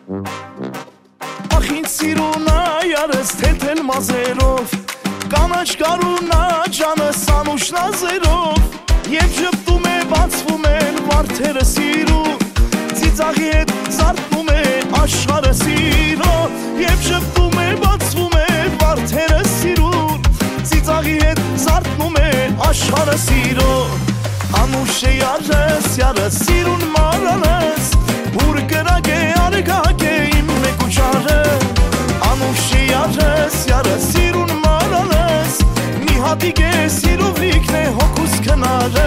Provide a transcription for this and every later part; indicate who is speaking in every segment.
Speaker 1: Ախ ինձ սիրունա յարս թեթել մազերով Կանաչ կարունա ջանս անուշնազերով Եվ ժպտում է բացվում են վարդերը սիրուն Ծիծաղի հետ զարթնում է աշխարհը սիրո Եվ ժպտում է բացվում է վարդերը սիրուն Ծիծաղի հետ զարթնում է աշխարհը սիրո Անուշ է յարս յարս սիրուն մարալս Ուր կրակ է արգակ է իմ մեկ ու ճարը Անուշ է յարս յարս սիրուն մարալս Մի հատիկ է սիրով լիքն է հոգուս քնարը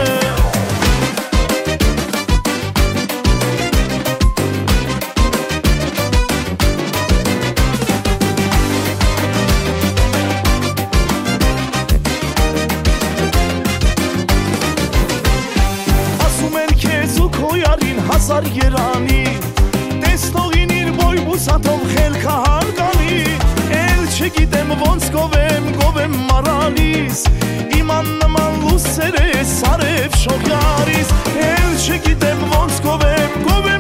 Speaker 1: Հազար երանի Տեսնողին իր բոյ բուսատով խելքը հարգանի Էլ չգիտեմ ոնց գովեմ մարալիս Իման նման լուսեր է սարև շողյարիս Էլ չգիտեմ ոնց գովեմ